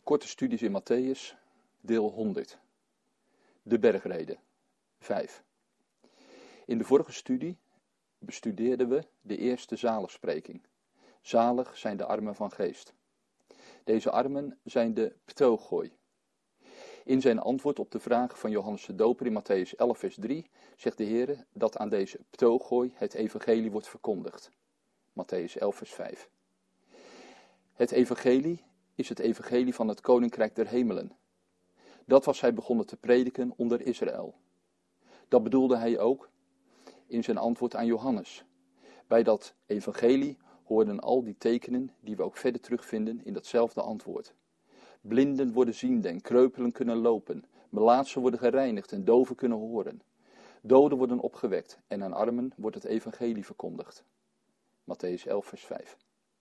Korte studies in Mattheüs, deel 100. De bergreden, 5. In de vorige studie bestudeerden we de eerste zaligspreking. Zalig zijn de armen van geest. Deze armen zijn de ptochoi. In zijn antwoord op de vraag van Johannes de Doper in Mattheüs 11 vers 3 zegt de Heer dat aan deze ptochoi het evangelie wordt verkondigd. Mattheüs 11 vers 5. Het evangelie is het evangelie van het koninkrijk der hemelen. Dat was hij begonnen te prediken onder Israël. Dat bedoelde hij ook in zijn antwoord aan Johannes. Bij dat evangelie hoorden al die tekenen die we ook verder terugvinden in datzelfde antwoord. Blinden worden ziende en kreupelen kunnen lopen. Melaatsen worden gereinigd en doven kunnen horen. Doden worden opgewekt en aan armen wordt het evangelie verkondigd. Mattheüs 11 vers 5.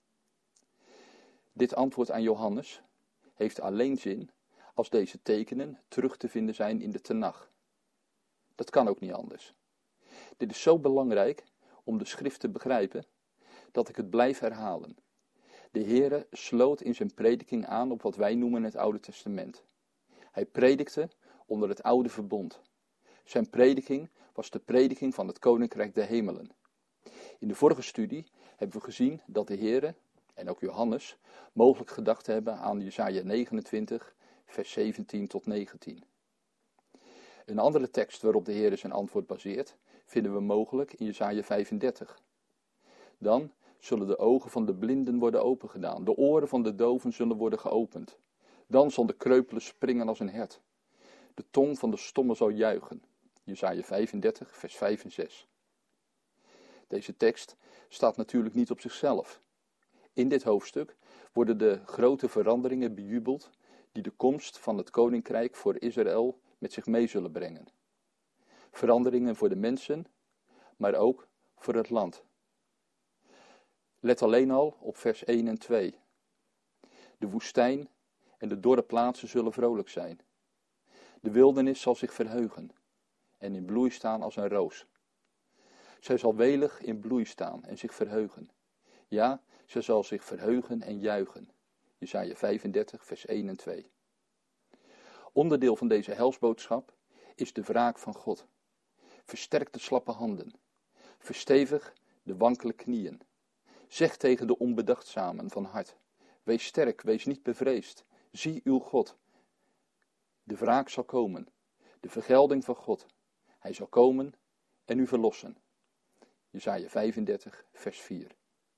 Dit antwoord aan Johannes heeft alleen zin als deze tekenen terug te vinden zijn in de Tenach. Dat kan ook niet anders. Dit is zo belangrijk om de schrift te begrijpen dat ik het blijf herhalen. De Heere sloot in zijn prediking aan op wat wij noemen het Oude Testament. Hij predikte onder het Oude Verbond. Zijn prediking was de prediking van het Koninkrijk der Hemelen. In de vorige studie hebben we gezien dat de Heere en ook Johannes mogelijk gedacht hebben aan Jesaja 29, vers 17 tot 19. Een andere tekst waarop de Heere zijn antwoord baseert, vinden we mogelijk in Jesaja 35. Dan zullen de ogen van de blinden worden opengedaan, de oren van de doven zullen worden geopend. Dan zal de kreupele springen als een hert. De tong van de stomme zal juichen. Jesaja 35, vers 5 en 6. Deze tekst staat natuurlijk niet op zichzelf. In dit hoofdstuk worden de grote veranderingen bejubeld die de komst van het koninkrijk voor Israël met zich mee zullen brengen. Veranderingen voor de mensen, maar ook voor het land. Let alleen al op vers 1 en 2. De woestijn en de dorre plaatsen zullen vrolijk zijn. De wildernis zal zich verheugen en in bloei staan als een roos. Zij zal welig in bloei staan en zich verheugen. Ja, zij zal zich verheugen en juichen. Jesaja 35, vers 1 en 2. Onderdeel van deze helsboodschap is de wraak van God. Versterk de slappe handen. Verstevig de wankele knieën. Zeg tegen de onbedachtzamen van hart. Wees sterk, wees niet bevreesd. Zie uw God. De wraak zal komen. De vergelding van God. Hij zal komen en u verlossen. Jesaja 35, vers 4.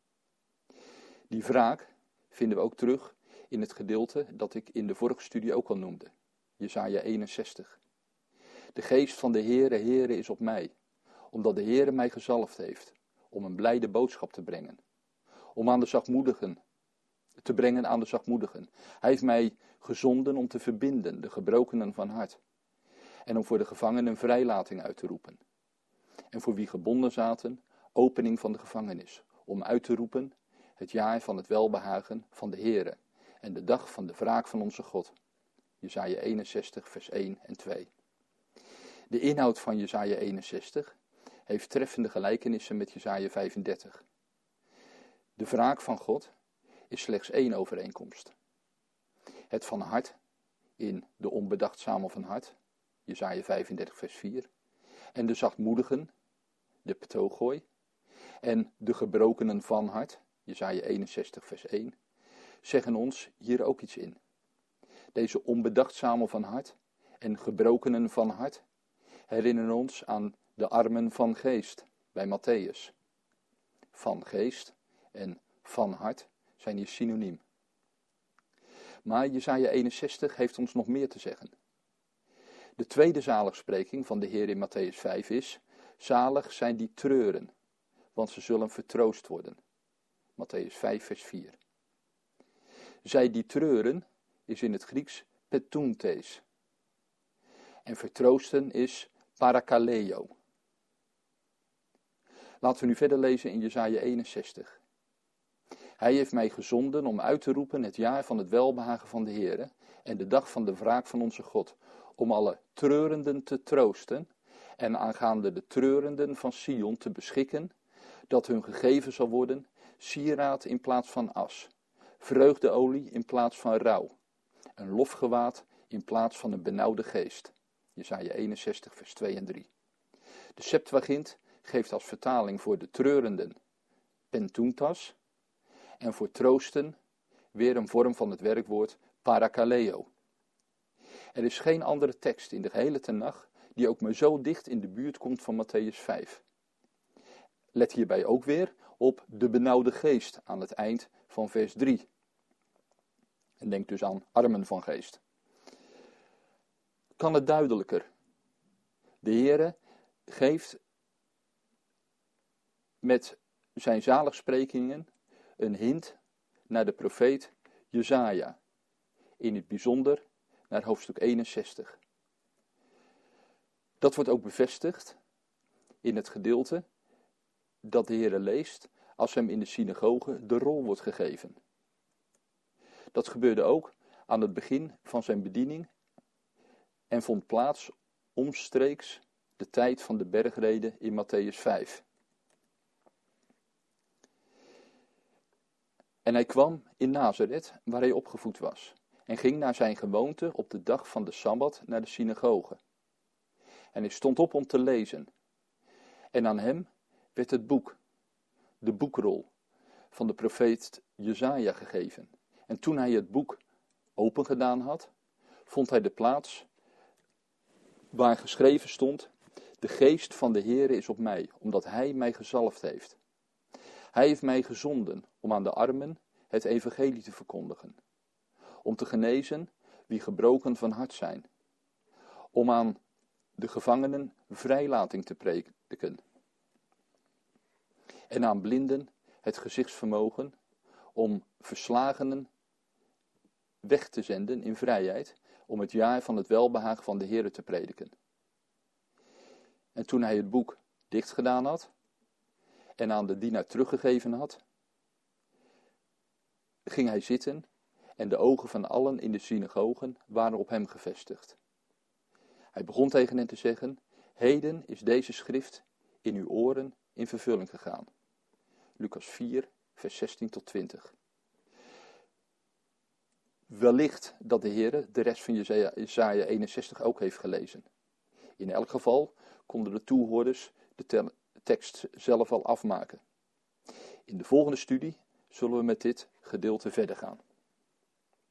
Die wraak vinden we ook terug in het gedeelte dat ik in de vorige studie ook al noemde. Jesaja 61. De geest van de Heere is op mij, omdat de Heere mij gezalfd heeft, om een blijde boodschap te brengen. Om aan de zachtmoedigen te brengen aan de zachtmoedigen. Hij heeft mij gezonden om te verbinden de gebrokenen van hart. En om voor de gevangenen vrijlating uit te roepen. En voor wie gebonden zaten, opening van de gevangenis. Om uit te roepen het jaar van het welbehagen van de Heere. En de dag van de wraak van onze God. Jesaja 61 vers 1 en 2. De inhoud van Jesaja 61 heeft treffende gelijkenissen met Jesaja 35. De wraak van God is slechts één overeenkomst. Het van hart in de onbedachtzame van hart, Jesaja 35 vers 4. En de zachtmoedigen, de ptochoi. En de gebrokenen van hart, Jesaja 61 vers 1. Zeggen ons hier ook iets in. Deze onbedachtzame van hart en gebrokenen van hart herinneren ons aan de armen van geest bij Mattheüs. Van geest en van hart zijn hier synoniem. Maar Jesaja 61 heeft ons nog meer te zeggen. De tweede zaligspreking van de Heer in Mattheüs 5 is: zalig zijn die treuren, want ze zullen vertroost worden. Mattheüs 5 vers 4. Zij die treuren is in het Grieks petuntes. En vertroosten is parakaleo. Laten we nu verder lezen in Jesaja 61. Hij heeft mij gezonden om uit te roepen het jaar van het welbehagen van de Heere en de dag van de wraak van onze God, om alle treurenden te troosten en aangaande de treurenden van Sion te beschikken, dat hun gegeven zal worden sieraad in plaats van as, vreugdeolie in plaats van rouw, een lofgewaad in plaats van een benauwde geest. Jesaja 61 vers 2 en 3. De Septuagint geeft als vertaling voor de treurenden pentuntas en voor troosten weer een vorm van het werkwoord parakaleo. Er is geen andere tekst in de gehele Tenach die ook maar zo dicht in de buurt komt van Mattheüs 5. Let hierbij ook weer op de benauwde geest aan het eind van vers 3. En denk dus aan armen van geest. Kan het duidelijker? De Heere geeft met zijn zaligsprekingen een hint naar de profeet Jesaja. In het bijzonder naar hoofdstuk 61. Dat wordt ook bevestigd in het gedeelte dat de Heere leest als hem in de synagoge de rol wordt gegeven. Dat gebeurde ook aan het begin van zijn bediening en vond plaats omstreeks de tijd van de bergrede in Mattheüs 5. En hij kwam in Nazareth, waar hij opgevoed was, en ging naar zijn gewoonte op de dag van de Sabbat naar de synagoge. En hij stond op om te lezen. En aan hem werd het boek, de boekrol, van de profeet Jesaja gegeven. En toen hij het boek opengedaan had, vond hij de plaats waar geschreven stond: de geest van de Heere is op mij, omdat hij mij gezalfd heeft. Hij heeft mij gezonden om aan de armen het evangelie te verkondigen. Om te genezen wie gebroken van hart zijn. Om aan de gevangenen vrijlating te prediken. En aan blinden het gezichtsvermogen om verslagenen weg te zenden in vrijheid, om het jaar van het welbehagen van de Heere te prediken. En toen hij het boek dichtgedaan had en aan de dienaar teruggegeven had, ging hij zitten en de ogen van allen in de synagogen waren op hem gevestigd. Hij begon tegen hen te zeggen: heden is deze schrift in uw oren in vervulling gegaan. Lucas 4, vers 16 tot 20. Wellicht dat de Heere de rest van Jesaja 61 ook heeft gelezen. In elk geval konden de toehoorders de tekst zelf al afmaken. In de volgende studie zullen we met dit gedeelte verder gaan.